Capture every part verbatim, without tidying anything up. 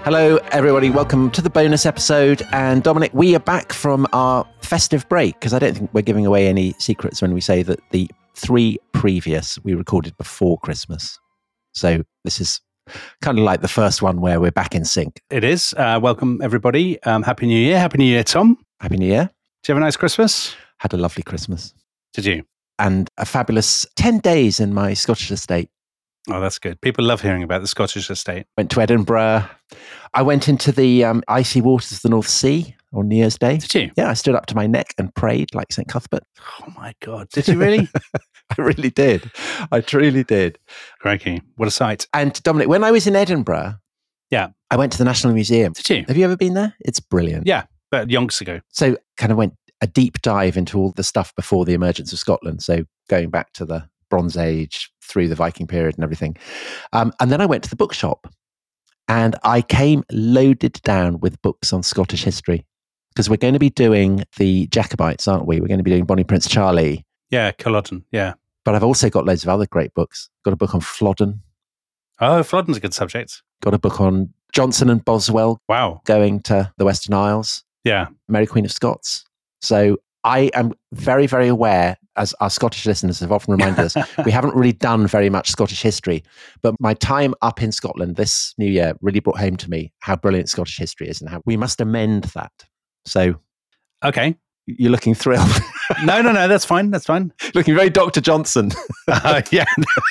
Hello, everybody. Welcome to the bonus episode. And Dominic, we are back from our festive break because I don't think we're giving away any secrets when we say that the three previous we recorded before Christmas. So this is kind of like the first one where we're back in sync. It is. Uh, welcome, everybody. Um, Happy New Year. Happy New Year, Tom. Happy New Year. Did you have a nice Christmas? Had a lovely Christmas. Did you? And a fabulous ten days in my Scottish estate. Oh, that's good. People love hearing about the Scottish estate. Went to Edinburgh. I went into the um, icy waters of the North Sea on New Year's Day. Did you? Yeah, I stood up to my neck and prayed like Saint Cuthbert. Oh my God. Did you really? I really did. I truly did. Crikey. What a sight. And Dominic, when I was in Edinburgh, yeah, I went to the National Museum. Did you? Have you ever been there? It's brilliant. Yeah, but yonks ago. So kind of went a deep dive into all the stuff before the emergence of Scotland. So going back to the Bronze Age, through the Viking period and everything. Um, and then I went to the bookshop and I came loaded down with books on Scottish history because we're going to be doing the Jacobites, aren't we? We're going to be doing Bonnie Prince Charlie. Yeah, Culloden, yeah. But I've also got loads of other great books. Got a book on Flodden. Oh, Flodden's a good subject. Got a book on Johnson and Boswell. Wow. Going to the Western Isles. Yeah. Mary Queen of Scots. So I am very, very aware, as our Scottish listeners have often reminded us, we haven't really done very much Scottish history. But my time up in Scotland this New Year really brought home to me how brilliant Scottish history is and how we must amend that. So, okay. You're looking thrilled. no, no, no, that's fine. That's fine. Looking very Doctor Johnson. uh, yeah.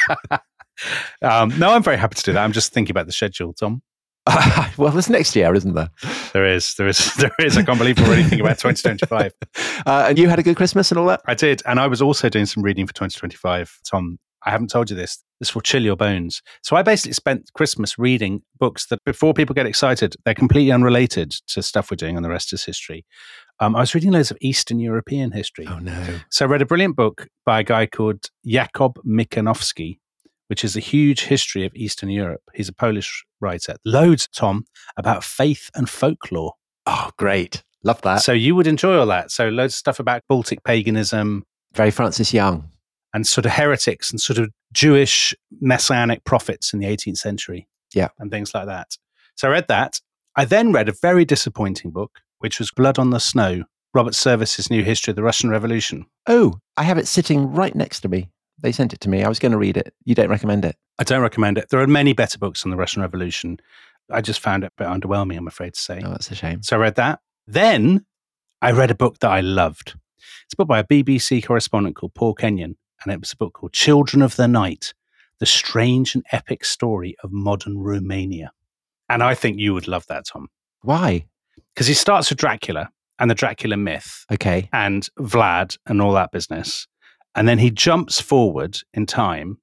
um, no, I'm very happy to do that. I'm just thinking about the schedule, Tom. Uh, well, there's next year, isn't there? There is, there is, there is. I can't believe we're already thinking about twenty twenty-five. Uh, and you had a good Christmas and all that? I did. And I was also doing some reading for twenty twenty-five. Tom, I haven't told you this. This will chill your bones. So I basically spent Christmas reading books that, before people get excited, they're completely unrelated to stuff we're doing on The Rest is History. Um, I was reading loads of Eastern European history. Oh, no. So I read a brilliant book by a guy called Jakub Michanowski, which is a huge history of Eastern Europe. He's a Polish writer. Loads, Tom, about faith and folklore. Oh, great. Love that. So you would enjoy all that. So loads of stuff about Baltic paganism. Very Francis Young. And sort of heretics and sort of Jewish messianic prophets in the eighteenth century. Yeah. And things like that. So I read that. I then read a very disappointing book, which was Blood on the Snow, Robert Service's new history of the Russian Revolution. Oh, I have it sitting right next to me. They sent it to me. I was going to read it. You don't recommend it? I don't recommend it. There are many better books on the Russian Revolution. I just found it a bit underwhelming, I'm afraid to say. Oh, that's a shame. So I read that. Then I read a book that I loved. It's a book by a B B C correspondent called Paul Kenyon, and it was a book called Children of the Night, The Strange and Epic Story of Modern Romania. And I think you would love that, Tom. Why? Because he starts with Dracula and the Dracula myth. Okay. And Vlad and all that business. And then he jumps forward in time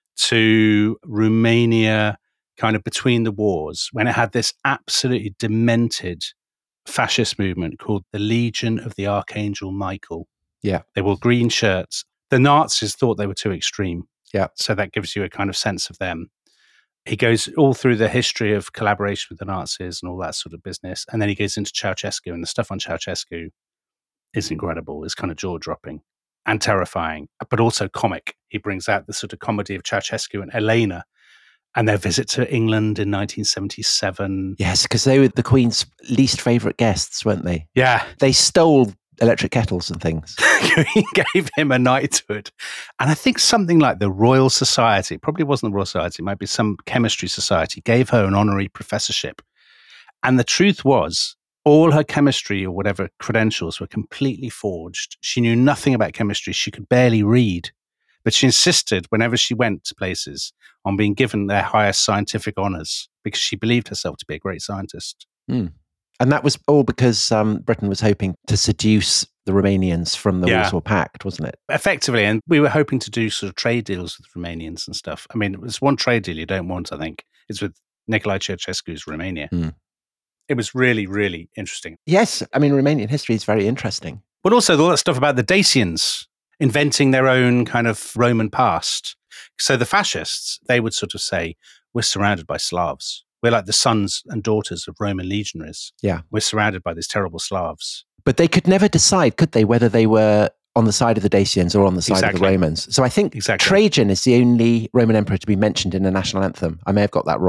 to Romania, kind of between the wars, when it had this absolutely demented fascist movement called the Legion of the Archangel Michael. Yeah. They wore green shirts. The Nazis thought they were too extreme. Yeah. So that gives you a kind of sense of them. He goes all through the history of collaboration with the Nazis and all that sort of business. And then he goes into Ceausescu, and the stuff on Ceausescu is incredible. It's kind of jaw-dropping and terrifying, but also comic. He brings out the sort of comedy of Ceausescu and Elena and their visit to England in nineteen seventy-seven. Yes, because they were the Queen's least favourite guests, weren't they? Yeah. They stole electric kettles and things. He gave him a knighthood. And I think something like the Royal Society, probably wasn't the Royal Society, it might be some chemistry society, gave her an honorary professorship. And the truth was, all her chemistry or whatever credentials were completely forged. She knew nothing about chemistry. She could barely read. But she insisted, whenever she went to places, on being given their highest scientific honours because she believed herself to be a great scientist. Mm. And that was all because um, Britain was hoping to seduce the Romanians from the Yeah. Warsaw Pact, wasn't it? Effectively, and we were hoping to do sort of trade deals with Romanians and stuff. I mean, there's one trade deal you don't want, I think. It's with Nicolae Ceausescu's Romania. Mm. It was really, really interesting. Yes, I mean, Romanian history is very interesting. But also all that stuff about the Dacians inventing their own kind of Roman past. So the fascists, they would sort of say, we're surrounded by Slavs. We're like the sons and daughters of Roman legionaries. Yeah. We're surrounded by these terrible Slavs. But they could never decide, could they, whether they were on the side of the Dacians or on the side Exactly. of the Romans. So I think Exactly. Trajan is the only Roman emperor to be mentioned in a national anthem. I may have got that wrong.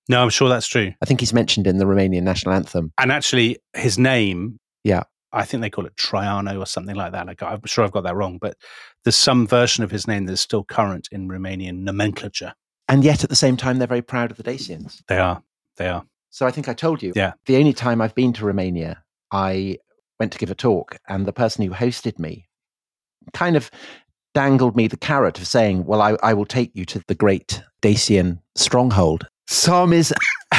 No, I'm sure that's true. I think he's mentioned in the Romanian national anthem. And actually, his name, Yeah. I think they call it Traiano or something like that. Like, I'm sure I've got that wrong, but there's some version of his name that's still current in Romanian nomenclature. And yet, at the same time, they're very proud of the Dacians. They are. They are. So I think I told you, yeah. the only time I've been to Romania, I went to give a talk, and the person who hosted me kind of dangled me the carrot of saying, well, I, I will take you to the great Dacian stronghold. Some is,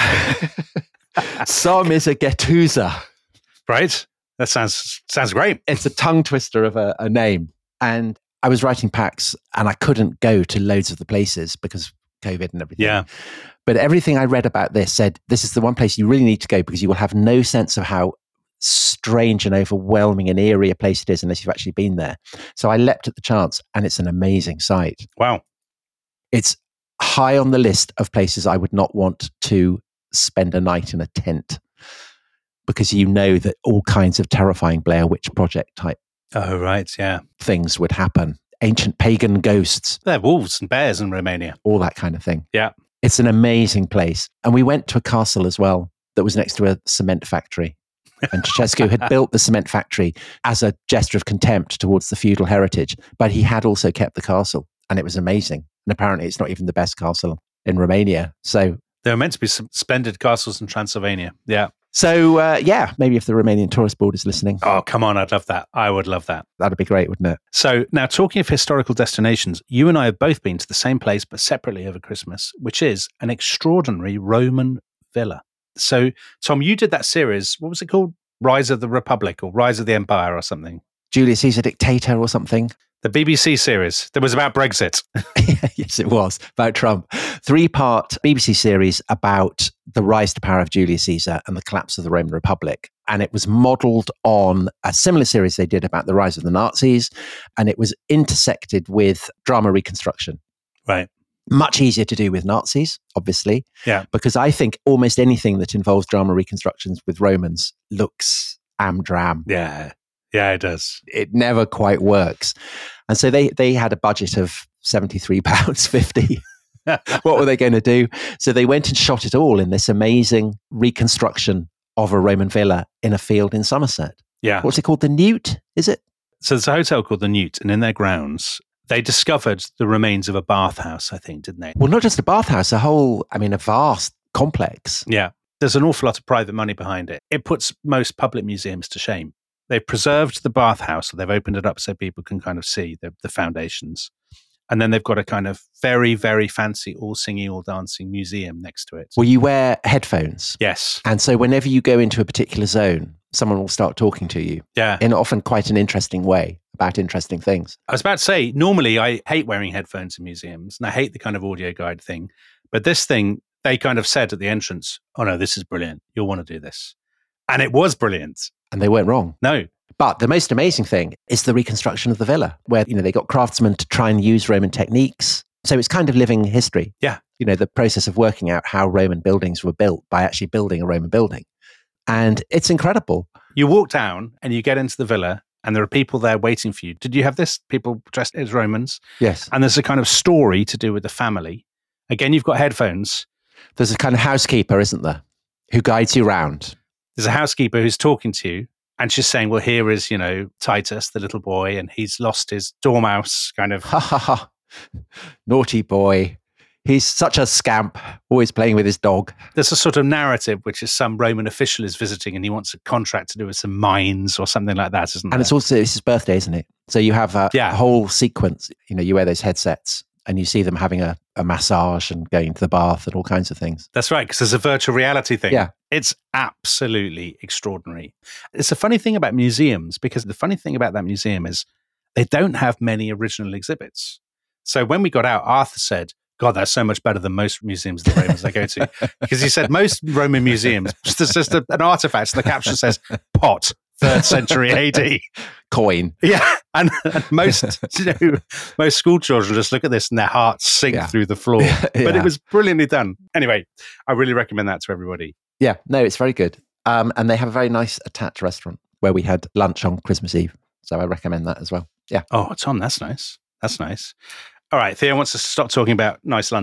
some is a Getuza. Right? That sounds sounds great. It's a tongue twister of a, a name. And I was writing packs, and I couldn't go to loads of the places because COVID and everything. Yeah. But everything I read about this said, this is the one place you really need to go because you will have no sense of how strange and overwhelming and eerie a place it is unless you've actually been there. So I leapt at the chance, and it's an amazing site. Wow. It's high on the list of places I would not want to spend a night in a tent because you know that all kinds of terrifying Blair Witch Project type Oh, right. Yeah. things would happen. Ancient pagan ghosts. There are wolves and bears in Romania. All that kind of thing. Yeah. It's an amazing place. And we went to a castle as well that was next to a cement factory. And Ceausescu had built the cement factory as a gesture of contempt towards the feudal heritage, but he had also kept the castle, and it was amazing. And apparently it's not even the best castle in Romania. So there were meant to be some splendid castles in Transylvania. Yeah. So, uh, yeah, maybe if the Romanian Tourist Board is listening. Oh, come on. I'd love that. I would love that. That'd be great, wouldn't it? So now, talking of historical destinations, you and I have both been to the same place, but separately over Christmas, which is an extraordinary Roman villa. So, Tom, you did that series. What was it called? Rise of the Republic or Rise of the Empire or something? Julius Caesar Dictator or something. The B B C series that was about Brexit. Yes, it was, about Trump. Three-part B B C series about the rise to power of Julius Caesar and the collapse of the Roman Republic. And it was modelled on a similar series they did about the rise of the Nazis, and it was intersected with drama reconstruction. Right. Much easier to do with Nazis, obviously. Yeah. Because I think almost anything that involves drama reconstructions with Romans looks amdram. Yeah. Yeah, it does. It never quite works. And so they they had a budget of seventy-three pounds fifty. What were they going to do? So they went and shot it all in this amazing reconstruction of a Roman villa in a field in Somerset. Yeah. What's it called? The Newt, is it? So there's a hotel called the Newt, and in their grounds, they discovered the remains of a bathhouse, I think, didn't they? Well, not just a bathhouse, a whole, I mean, a vast complex. Yeah. There's an awful lot of private money behind it. It puts most public museums to shame. They've preserved the bathhouse, so they've opened it up so people can kind of see the, the foundations. And then they've got a kind of very, very fancy, all singing, all dancing museum next to it. Well, you wear headphones. Yes. And so whenever you go into a particular zone, someone will start talking to you. Yeah. In often quite an interesting way about interesting things. I was about to say, normally I hate wearing headphones in museums, and I hate the kind of audio guide thing. But this thing, they kind of said at the entrance, oh no, this is brilliant. You'll want to do this. And it was brilliant. And they weren't wrong. No. But the most amazing thing is the reconstruction of the villa, where, you know, they got craftsmen to try and use Roman techniques. So it's kind of living history. Yeah. You know, the process of working out how Roman buildings were built by actually building a Roman building. And it's incredible. You walk down and you get into the villa, and there are people there waiting for you. Did you have this? People dressed as Romans? Yes. And there's a kind of story to do with the family. Again, you've got headphones. There's a kind of housekeeper, isn't there, who guides you around. There's a housekeeper who's talking to you, and she's saying, well, here is, you know, Titus, the little boy, and he's lost his dormouse, kind of. Ha ha ha. Naughty boy. He's such a scamp, always playing with his dog. There's a sort of narrative, which is some Roman official is visiting and he wants a contract to do with some mines or something like that, isn't And there? it's also, it's his birthday, isn't it? So you have a, Yeah. a whole sequence, you know, you wear those headsets and you see them having a, a massage and going to the bath and all kinds of things. That's right, because there's a virtual reality thing. Yeah. It's absolutely extraordinary. It's a funny thing about museums, because the funny thing about that museum is they don't have many original exhibits. So when we got out, Arthur said, God, that's so much better than most museums of the Romans I go to. Because he said most Roman museums, there's just a, an artifact, so the caption says, pot, third century A D. Coin. Yeah. And, and most you know, most school children just look at this and their hearts sink Yeah. through the floor. But Yeah. it was brilliantly done. Anyway, I really recommend that to everybody. Yeah, no, it's very good. Um, and they have a very nice attached restaurant where we had lunch on Christmas Eve. So I recommend that as well. Yeah. Oh, Tom, that's nice. That's nice. All right, Theo wants us to stop talking about nice lunches.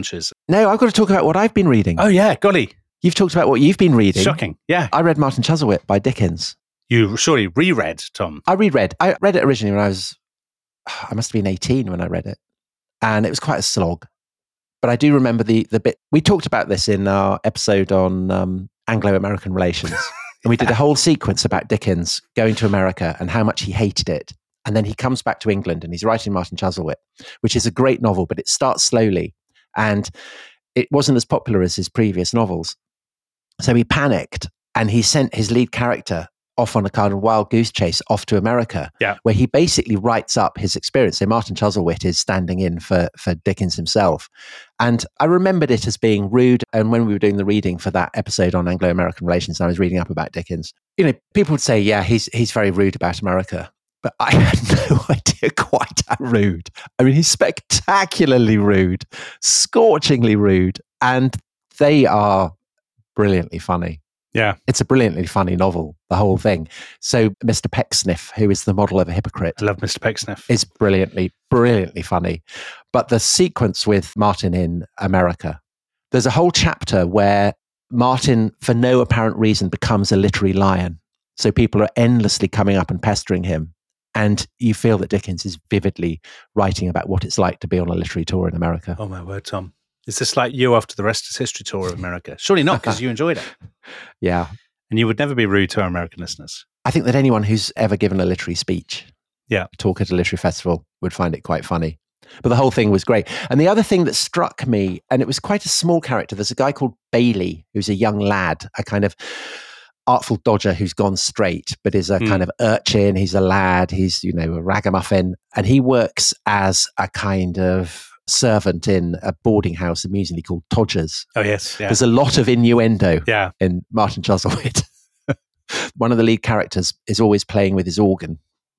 No, I've got to talk about what I've been reading. Oh, yeah, golly. You've talked about what you've been reading. Shocking. Yeah. I read Martin Chuzzlewit by Dickens. You surely reread, Tom. I reread. I read it originally when I was, I must have been eighteen when I read it. And it was quite a slog. But I do remember the the bit, we talked about this in our episode on um, Anglo-American relations. And we did a whole sequence about Dickens going to America and how much he hated it. And then he comes back to England and he's writing Martin Chuzzlewit, which is a great novel, but it starts slowly. And it wasn't as popular as his previous novels. So he panicked and he sent his lead character off on a kind of wild goose chase off to America, yeah. where he basically writes up his experience. So Martin Chuzzlewit is standing in for, for Dickens himself. And I remembered it as being rude. And when we were doing the reading for that episode on Anglo-American relations, and I was reading up about Dickens, you know, people would say, yeah, he's he's very rude about America. But I had no idea quite how rude. I mean, he's spectacularly rude, scorchingly rude. And they are brilliantly funny. Yeah. It's a brilliantly funny novel, the whole thing. So Mister Pecksniff, who is the model of a hypocrite. I love Mister Pecksniff. Is brilliantly, brilliantly funny. But the sequence with Martin in America, there's a whole chapter where Martin, for no apparent reason, becomes a literary lion. So people are endlessly coming up and pestering him. And you feel that Dickens is vividly writing about what it's like to be on a literary tour in America. Oh, my word, Tom. Is this like you after the Rest is History tour of America? Surely not, because you enjoyed it. Yeah. And you would never be rude to our American listeners. I think that anyone who's ever given a literary speech, yeah, talk at a literary festival, would find it quite funny. But the whole thing was great. And the other thing that struck me, and it was quite a small character, there's a guy called Bailey, who's a young lad, a kind of artful dodger who's gone straight, but is a mm. kind of urchin. He's a lad. He's, you know, a ragamuffin. And he works as a kind of servant in a boarding house amusingly called Todgers. Oh, yes. Yeah. There's a lot of innuendo yeah. in Martin Chuzzlewit. One of the lead characters is always playing with his organ.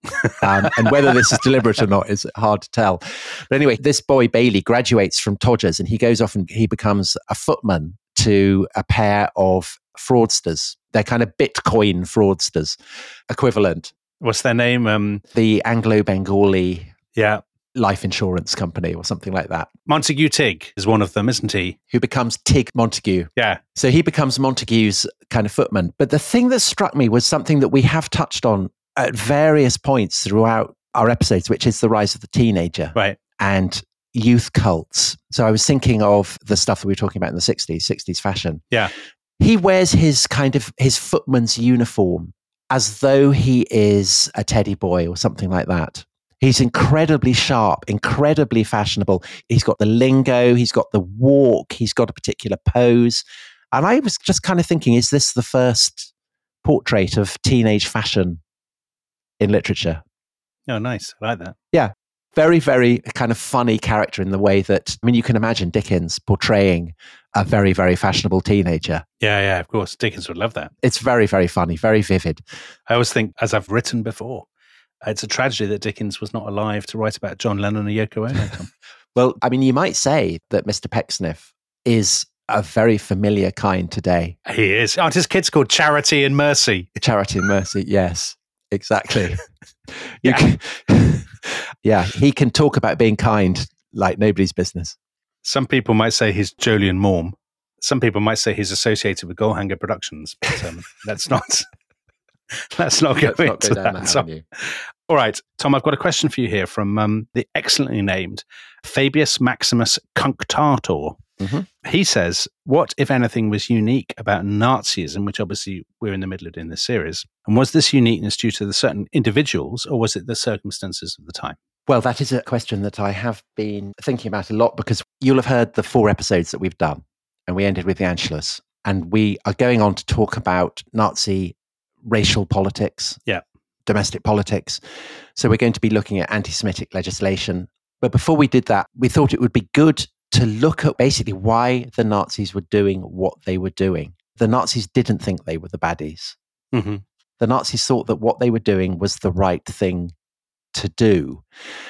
um, and whether this is deliberate or not is hard to tell. But anyway, this boy Bailey graduates from Todgers and he goes off and he becomes a footman to a pair of fraudsters. They're kind of Bitcoin fraudsters equivalent. What's their name? Um, the Anglo-Bengali yeah. life insurance company or something like that. Montague Tigg is one of them, isn't he? Who becomes Tig Montague. Yeah. So he becomes Montague's kind of footman. But the thing that struck me was something that we have touched on at various points throughout our episodes, which is the rise of the teenager. Right. And youth cults. So I was thinking of the stuff that we were talking about in the sixties, sixties fashion. Yeah. He wears his kind of, his footman's uniform as though he is a teddy boy or something like that. He's incredibly sharp, incredibly fashionable. He's got the lingo, he's got the walk, he's got a particular pose. And I was just kind of thinking, is this the first portrait of teenage fashion in literature? Oh, nice. I like that. Yeah. Very, very kind of funny character in the way that, I mean, you can imagine Dickens portraying a very, very fashionable teenager. Yeah, yeah, of course. Dickens would love that. It's very, very funny, very vivid. I always think, as I've written before, it's a tragedy that Dickens was not alive to write about John Lennon and Yoko Ono, Tom. Well, I mean, you might say that Mister Pecksniff is a very familiar kind today. He is. Aren't his kids called Charity and Mercy? Charity and Mercy, yes, exactly. yeah. Can, yeah, he can talk about being kind like nobody's business. Some people might say he's Jolyon Maugham. Some people might say he's associated with Goalhanger Productions, but um, that's not... Let's not go Let's into not go down that. that avenue. All right, Tom, I've got a question for you here from um, the excellently named Fabius Maximus Cunctator. Mm-hmm. He says, what, if anything, was unique about Nazism, which obviously we're in the middle of doing this series? And was this uniqueness due to the certain individuals or was it the circumstances of the time? Well, that is a question that I have been thinking about a lot because you'll have heard the four episodes that we've done and we ended with the Anschluss. And we are going on to talk about Nazi racial politics, yeah, domestic politics. So we're going to be looking at anti-Semitic legislation. But before we did that, we thought it would be good to look at basically why the Nazis were doing what they were doing. The Nazis didn't think they were the baddies. Mm-hmm. The Nazis thought that what they were doing was the right thing to do.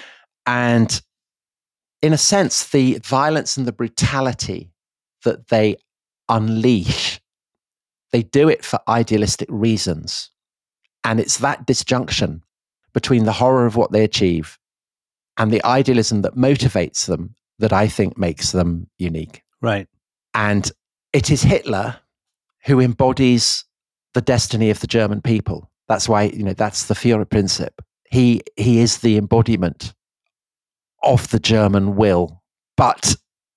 And in a sense, the violence and the brutality that they unleash, they do it for idealistic reasons. And it's that disjunction between the horror of what they achieve and the idealism that motivates them that I think makes them unique. Right. And it is Hitler who embodies the destiny of the German people. That's why, you know, that's the Führerprinzip. He, he is the embodiment of the German will. But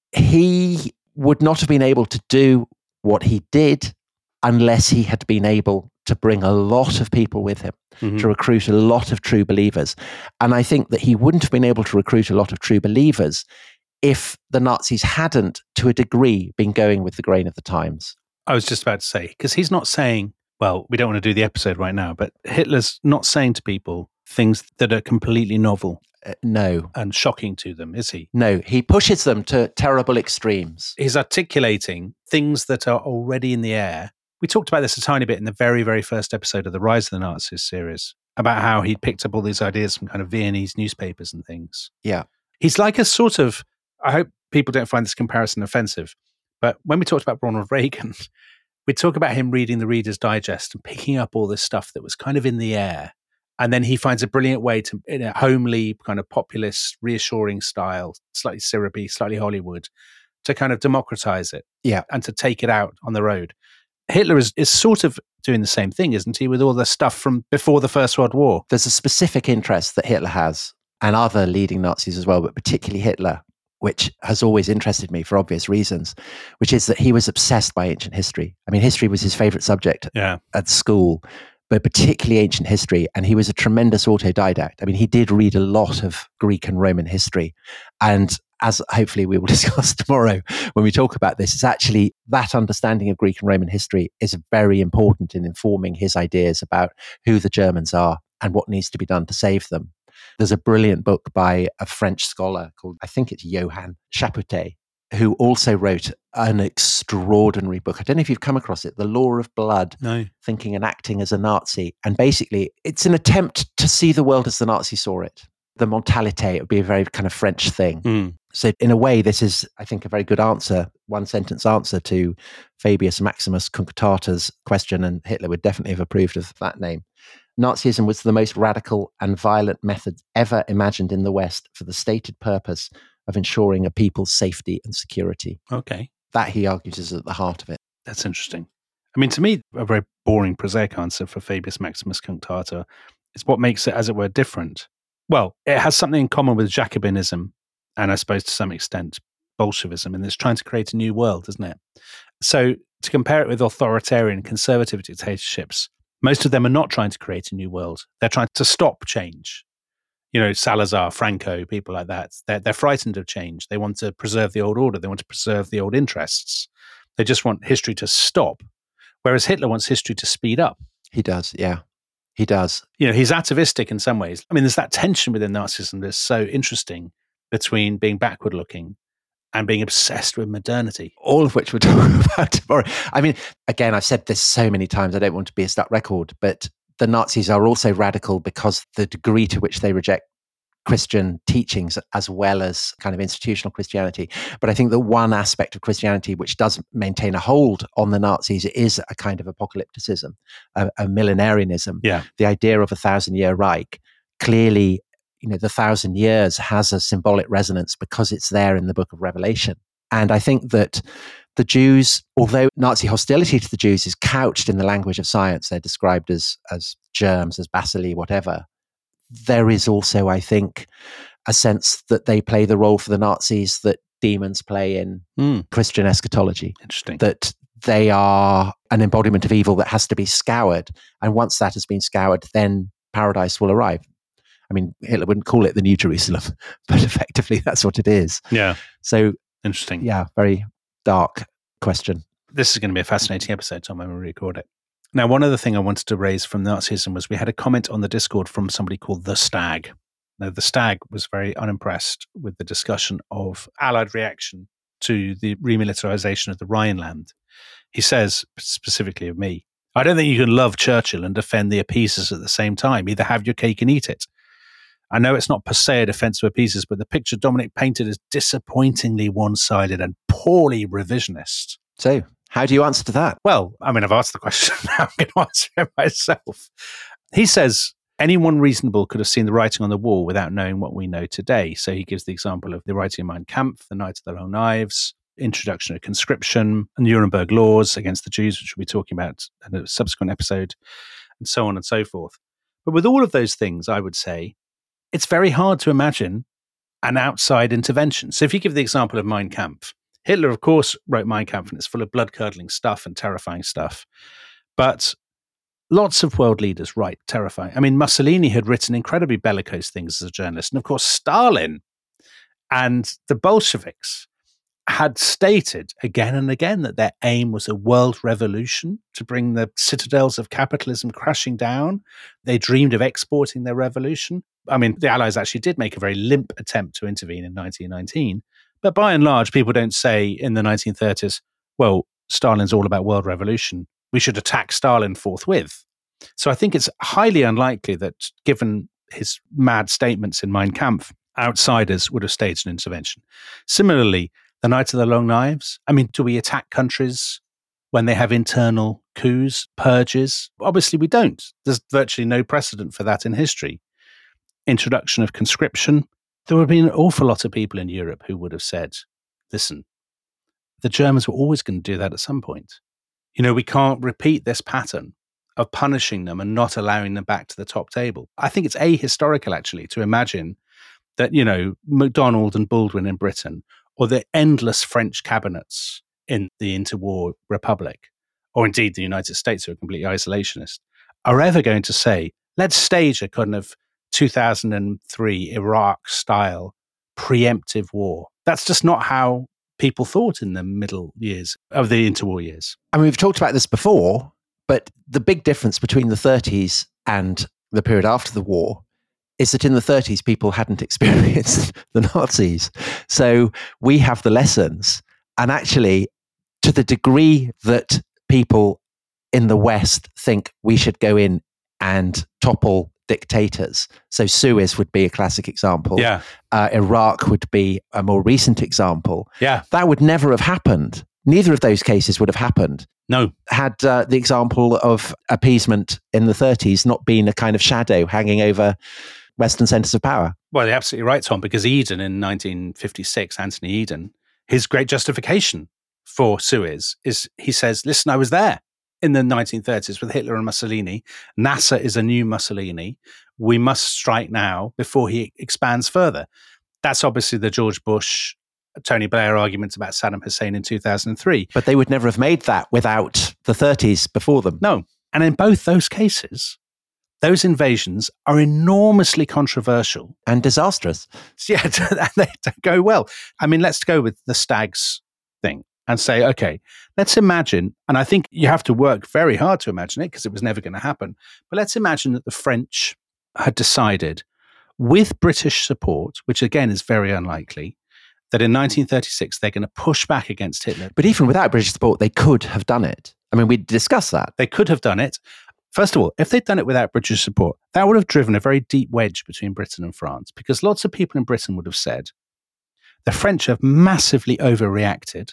he would not have been able to do what he did unless he had been able to bring a lot of people with him, mm-hmm. to recruit a lot of true believers. And I think that he wouldn't have been able to recruit a lot of true believers if the Nazis hadn't, to a degree, been going with the grain of the times. I was just about to say, because he's not saying, well, we don't want to do the episode right now, but Hitler's not saying to people things that are completely novel. Uh, no. And shocking to them, is he? No, he pushes them to terrible extremes. He's articulating things that are already in the air. We talked about this a tiny bit in the very, very first episode of the Rise of the Nazis series, about how he'd picked up all these ideas from kind of Viennese newspapers and things. Yeah. He's like a sort of, I hope people don't find this comparison offensive, but when we talked about Ronald Reagan, we talk about him reading the Reader's Digest and picking up all this stuff that was kind of in the air. And then he finds a brilliant way to, in a homely, kind of populist, reassuring style, slightly syrupy, slightly Hollywood, to kind of democratize it. Yeah. And to take it out on the road. Hitler is, is sort of doing the same thing, isn't he, with all the stuff from before the First World War? There's a specific interest that Hitler has, and other leading Nazis as well, but particularly Hitler, which has always interested me for obvious reasons, which is that he was obsessed by ancient history. I mean, history was his favorite subject yeah. at school, but particularly ancient history. And he was a tremendous autodidact. I mean, he did read a lot of Greek and Roman history. And as hopefully we will discuss tomorrow when we talk about this, it's actually that understanding of Greek and Roman history is very important in informing his ideas about who the Germans are and what needs to be done to save them. There's a brilliant book by a French scholar called, I think it's Johann Chapoutet, who also wrote an extraordinary book. I don't know if you've come across it, The Law of Blood, no. Thinking and Acting as a Nazi. And basically, it's an attempt to see the world as the Nazis saw it. The mentalité, it would be a very kind of French thing. Mm. So in a way, this is, I think, a very good answer, one sentence answer to Fabius Maximus Cunctata's question, and Hitler would definitely have approved of that name. Nazism was the most radical and violent method ever imagined in the West for the stated purpose of ensuring a people's safety and security. Okay. That, he argues, is at the heart of it. That's interesting. I mean, to me, a very boring, prosaic answer for Fabius Maximus Cunctata is what makes it, as it were, different. Well, it has something in common with Jacobinism, and I suppose to some extent Bolshevism, and it's trying to create a new world, isn't it? So to compare it with authoritarian conservative dictatorships, most of them are not trying to create a new world. They're trying to stop change. You know, Salazar, Franco, people like that, they're, they're frightened of change. They want to preserve the old order. They want to preserve the old interests. They just want history to stop. Whereas Hitler wants history to speed up. He does, yeah. He does. You know, he's atavistic in some ways. I mean, there's that tension within Nazism that's so interesting between being backward looking and being obsessed with modernity. All of which we're talking about tomorrow. I mean, again, I've said this so many times, I don't want to be a stuck record, but the Nazis are also radical because the degree to which they reject Christian teachings as well as kind of institutional Christianity. But I think that one aspect of Christianity which does maintain a hold on the Nazis is a kind of apocalypticism, a, a millenarianism. Yeah. The idea of a thousand-year Reich. Clearly, you know, the thousand years has a symbolic resonance because it's there in the book of Revelation. And I think that the Jews, although Nazi hostility to the Jews is couched in the language of science, they're described as, as germs, as bacilli, whatever. There is also, I think, a sense that they play the role for the Nazis that demons play in mm. Christian eschatology. Interesting. That they are an embodiment of evil that has to be scoured. And once that has been scoured, then paradise will arrive. I mean, Hitler wouldn't call it the New Jerusalem, but effectively that's what it is. Yeah. So, interesting. Yeah, very dark question. This is going to be a fascinating episode, Tom, when we record it. Now, one other thing I wanted to raise from Nazism was we had a comment on the Discord from somebody called The Stag. Now, The Stag was very unimpressed with the discussion of Allied reaction to the remilitarization of the Rhineland. He says, specifically of me, I don't think you can love Churchill and defend the appeasers at the same time. Either have your cake and eat it. I know it's not per se a defense of appeasers, but the picture Dominic painted is disappointingly one-sided and poorly revisionist. So, how do you answer to that? Well, I mean, I've asked the question. I'm going to answer it myself. He says, anyone reasonable could have seen the writing on the wall without knowing what we know today. So he gives the example of the writing of Mein Kampf, the Knights of the Long Knives, introduction of conscription, Nuremberg laws against the Jews, which we'll be talking about in a subsequent episode, and so on and so forth. But with all of those things, I would say, it's very hard to imagine an outside intervention. So if you give the example of Mein Kampf, Hitler, of course, wrote Mein Kampf, and it's full of blood-curdling stuff and terrifying stuff. But lots of world leaders write terrifying. I mean, Mussolini had written incredibly bellicose things as a journalist. And of course, Stalin and the Bolsheviks had stated again and again that their aim was a world revolution to bring the citadels of capitalism crashing down. They dreamed of exporting their revolution. I mean, the Allies actually did make a very limp attempt to intervene in nineteen nineteen. But by and large, people don't say in the nineteen thirties, well, Stalin's all about world revolution. We should attack Stalin forthwith. So I think it's highly unlikely that, given his mad statements in Mein Kampf, outsiders would have staged an intervention. Similarly, the Night of the Long Knives. I mean, do we attack countries when they have internal coups, purges? Obviously, we don't. There's virtually no precedent for that in history. Introduction of conscription. There would have been an awful lot of people in Europe who would have said, listen, the Germans were always going to do that at some point. You know, we can't repeat this pattern of punishing them and not allowing them back to the top table. I think it's ahistorical, actually, to imagine that, you know, MacDonald and Baldwin in Britain, or the endless French cabinets in the interwar republic, or indeed the United States, who are completely isolationist, are ever going to say, let's stage a kind of two thousand three Iraq-style preemptive war. That's just not how people thought in the middle years of the interwar years. I mean, we've talked about this before, but the big difference between the thirties and the period after the war is that in the thirties, people hadn't experienced the Nazis. So we have the lessons. And actually, to the degree that people in the West think we should go in and topple dictators, so Suez would be a classic example. Yeah. Uh, Iraq would be a more recent example. Yeah. That would never have happened. Neither of those cases would have happened. No. Had uh, the example of appeasement in the thirties not been a kind of shadow hanging over Western centres of power. Well, you're absolutely right, Tom, because Eden in nineteen fifty-six, Anthony Eden, his great justification for Suez is he says, listen, I was there in the nineteen thirties with Hitler and Mussolini. Nasser is a new Mussolini. We must strike now before he expands further. That's obviously the George Bush, Tony Blair arguments about Saddam Hussein in two thousand three. But they would never have made that without the thirties before them. No. And in both those cases, those invasions are enormously controversial. And disastrous. Yeah, they don't go well. I mean, let's go with the Stags thing and say, okay, let's imagine, and I think you have to work very hard to imagine it because it was never going to happen, but let's imagine that the French had decided, with British support, which again is very unlikely, that in nineteen thirty-six they're going to push back against Hitler. But even without British support, they could have done it. I mean, we discussed that. They could have done it. First of all, if they'd done it without British support, that would have driven a very deep wedge between Britain and France, because lots of people in Britain would have said, the French have massively overreacted.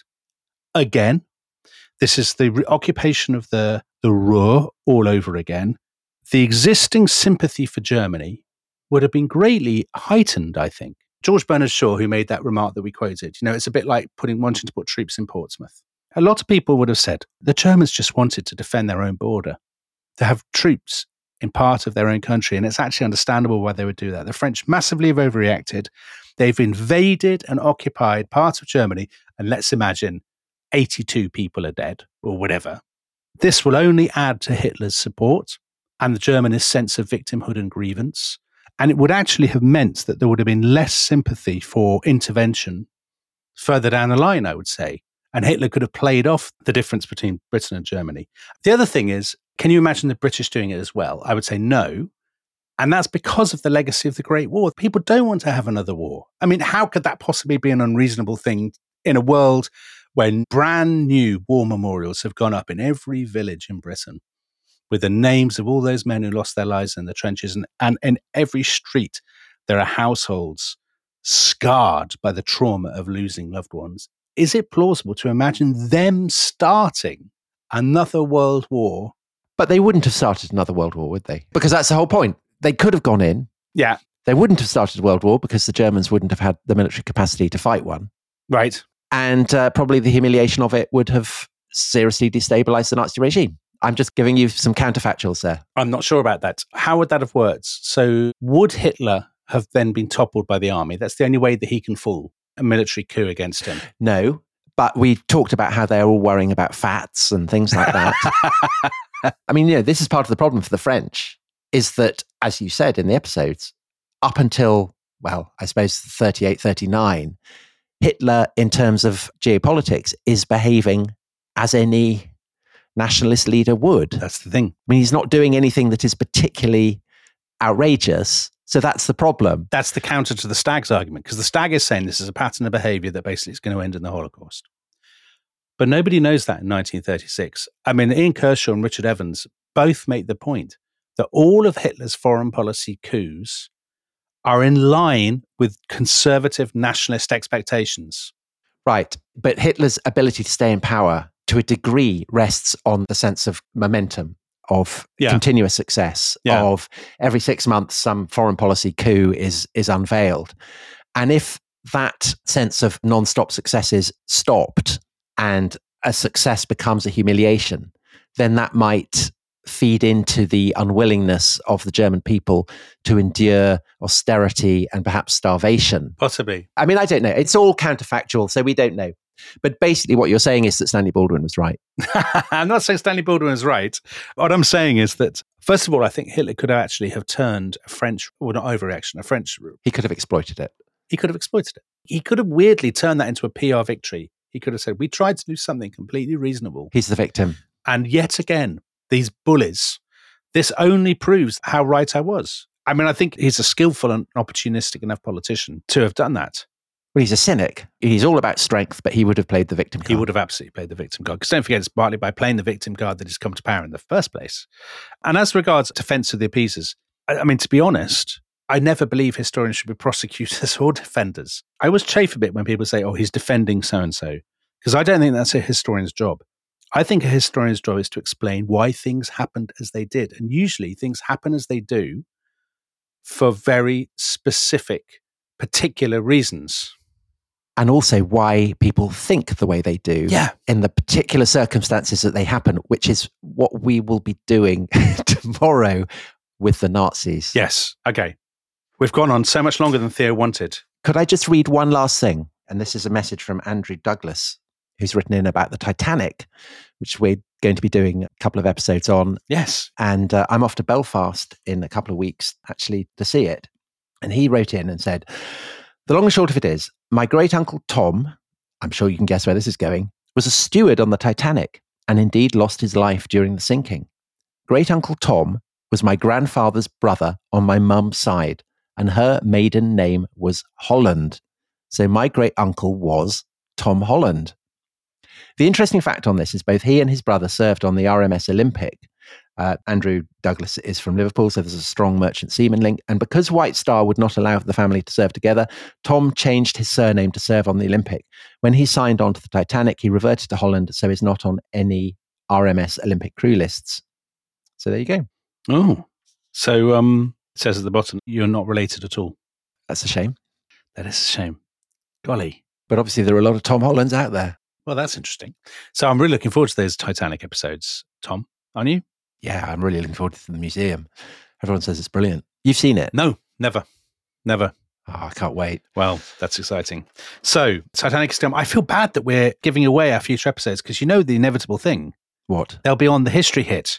Again, this is the re- occupation of the, the Ruhr all over again. The existing sympathy for Germany would have been greatly heightened, I think. George Bernard Shaw, who made that remark that we quoted, you know, it's a bit like putting wanting to put troops in Portsmouth. A lot of people would have said, the Germans just wanted to defend their own border, to have troops in part of their own country. And it's actually understandable why they would do that. The French massively have overreacted. They've invaded and occupied parts of Germany. And let's imagine eighty-two people are dead or whatever. This will only add to Hitler's support and the Germany's sense of victimhood and grievance. And it would actually have meant that there would have been less sympathy for intervention further down the line, I would say. And Hitler could have played off the difference between Britain and Germany. The other thing is, can you imagine the British doing it as well? I would say no. And that's because of the legacy of the Great War. People don't want to have another war. I mean, how could that possibly be an unreasonable thing in a world when brand new war memorials have gone up in every village in Britain with the names of all those men who lost their lives in the trenches? And, and in every street, there are households scarred by the trauma of losing loved ones. Is it plausible to imagine them starting another world war? But they wouldn't have started another world war, would they? Because that's the whole point. They could have gone in. Yeah. They wouldn't have started a world war because the Germans wouldn't have had the military capacity to fight one. Right. And uh, probably the humiliation of it would have seriously destabilized the Nazi regime. I'm just giving you some counterfactuals there. I'm not sure about that. How would that have worked? So would Hitler have then been toppled by the army? That's the only way that he can fall a military coup against him. No, but we talked about how they're all worrying about fats and things like that. I mean, you know, this is part of the problem for the French, is that, as you said in the episodes, up until, well, I suppose thirty-eight, thirty-nine, Hitler, in terms of geopolitics, is behaving as any nationalist leader would. That's the thing. I mean, he's not doing anything that is particularly outrageous. So that's the problem. That's the counter to the Stag's argument, because the Stag is saying this is a pattern of behavior that basically is going to end in the Holocaust. But nobody knows that in nineteen thirty-six. I mean, Ian Kershaw and Richard Evans both make the point that all of Hitler's foreign policy coups are in line with conservative nationalist expectations. Right. But Hitler's ability to stay in power to a degree rests on the sense of momentum, of Yeah. continuous success, Yeah. of every six months some foreign policy coup is is unveiled. And if that sense of non-stop success is stopped and a success becomes a humiliation, then that might feed into the unwillingness of the German people to endure austerity and perhaps starvation. Possibly. I mean, I don't know. It's all counterfactual, so we don't know. But basically what you're saying is that Stanley Baldwin was right. I'm not saying Stanley Baldwin is right. What I'm saying is that, first of all, I think Hitler could actually have turned a French, well, not overreaction, a French, He could have exploited it. he could have exploited it. He could have weirdly turned that into a P R victory. He could have said, we tried to do something completely reasonable. He's the victim. And yet again, these bullies, this only proves how right I was. I mean, I think he's a skillful and opportunistic enough politician to have done that. Well, he's a cynic. He's all about strength, but he would have played the victim card. He would have absolutely played the victim card. Because don't forget, it's partly by playing the victim card that he's come to power in the first place. And as regards defense of the appeasers, I, I mean, to be honest, I never believe historians should be prosecutors or defenders. I always chafe a bit when people say, oh, he's defending so-and-so, because I don't think that's a historian's job. I think a historian's job is to explain why things happened as they did. And usually things happen as they do for very specific, particular reasons. And also why people think the way they do Yeah. in the particular circumstances that they happen, which is what we will be doing tomorrow with the Nazis. Yes. Okay. We've gone on so much longer than Theo wanted. Could I just read one last thing? And this is a message from Andrew Douglas, who's written in about the Titanic, which we're going to be doing a couple of episodes on. Yes. And uh, I'm off to Belfast in a couple of weeks, actually, to see it. And he wrote in and said, the long and short of it is, my great-uncle Tom, I'm sure you can guess where this is going, was a steward on the Titanic and indeed lost his life during the sinking. Great-uncle Tom was my grandfather's brother on my mum's side, and her maiden name was Holland. So my great-uncle was Tom Holland. The interesting fact on this is both he and his brother served on the R M S Olympic. Uh, Andrew Douglas is from Liverpool, so there's a strong merchant seaman link. And because White Star would not allow the family to serve together, Tom changed his surname to serve on the Olympic. When he signed on to the Titanic, he reverted to Holland, so he's not on any R M S Olympic crew lists. So there you go. Oh, so um, it says at the bottom, you're not related at all. That's a shame. That is a shame. Golly. But obviously there are a lot of Tom Hollands out there. Well, that's interesting. So I'm really looking forward to those Titanic episodes, Tom. Aren't you? Yeah, I'm really looking forward to the museum. Everyone says it's brilliant. You've seen it? No, never. Never. Oh, I can't wait. Well, that's exciting. So Titanic is still, I feel bad that we're giving away our future episodes because you know the inevitable thing. What? They'll be on the History Hit.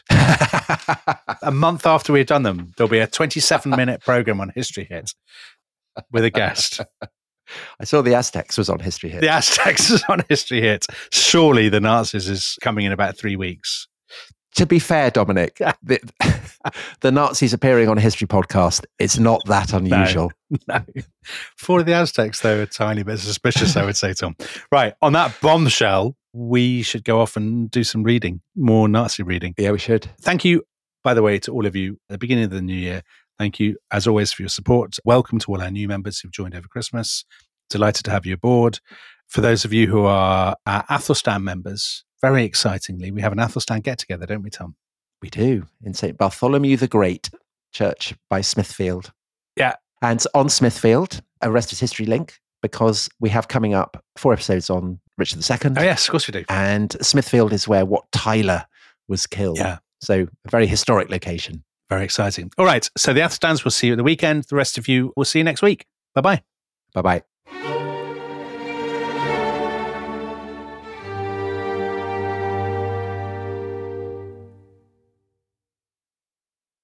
A month after we've done them, there'll be a twenty-seven minute program on History Hit with a guest. I saw the Aztecs was on History Hit. The Aztecs is on History Hit. Surely the Nazis is coming in about three weeks. To be fair, Dominic, the, the Nazis appearing on a history podcast, it's not that unusual. No. no. For the Aztecs, though, a tiny bit suspicious, I would say, Tom. Right. On that bombshell, we should go off and do some reading, more Nazi reading. Yeah, we should. Thank you, by the way, to all of you at the beginning of the new year. Thank you, as always, for your support. Welcome to all our new members who've joined over Christmas. Delighted to have you aboard. For those of you who are our Athelstan members, very excitingly, we have an Athelstan get-together, don't we, Tom? We do, in Saint Bartholomew the Great Church by Smithfield. Yeah. And on Smithfield, a Rest is History link, because we have coming up four episodes on Richard the Second. Oh, yes, of course we do. And Smithfield is where Wat Tyler was killed. Yeah. So a very historic location. Very exciting. All right. So the Athstans will see you at the weekend. The rest of you, we'll see you next week. Bye-bye. Bye-bye.